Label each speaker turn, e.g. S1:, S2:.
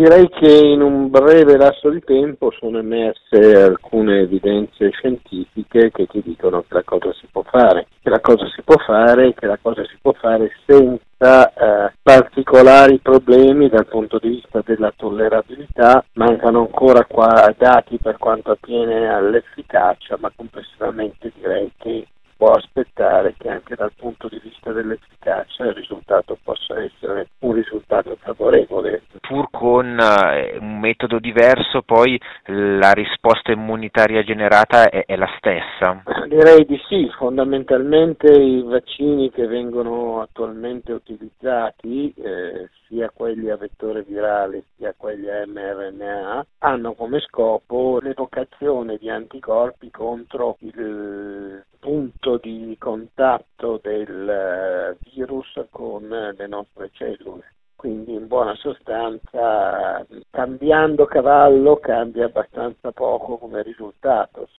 S1: direi che in un breve lasso di tempo sono emerse alcune evidenze scientifiche che ti dicono che la cosa si può fare, senza particolari problemi dal punto di vista della tollerabilità. Mancano ancora qua dati per quanto attiene all'efficacia, ma complessivamente direi che può aspettare che anche dal punto di vista dell'efficacia il risultato possa essere un risultato favorevole.
S2: Pur con un metodo diverso, poi la risposta immunitaria generata è la stessa?
S1: Direi di sì, fondamentalmente i vaccini che vengono attualmente utilizzati, sia quelli a vettore virale sia quelli a mRNA, hanno come scopo l'evocazione di anticorpi contro il punto di contatto del virus con le nostre cellule. Quindi in buona sostanza, cambiando cavallo cambia abbastanza poco come risultato.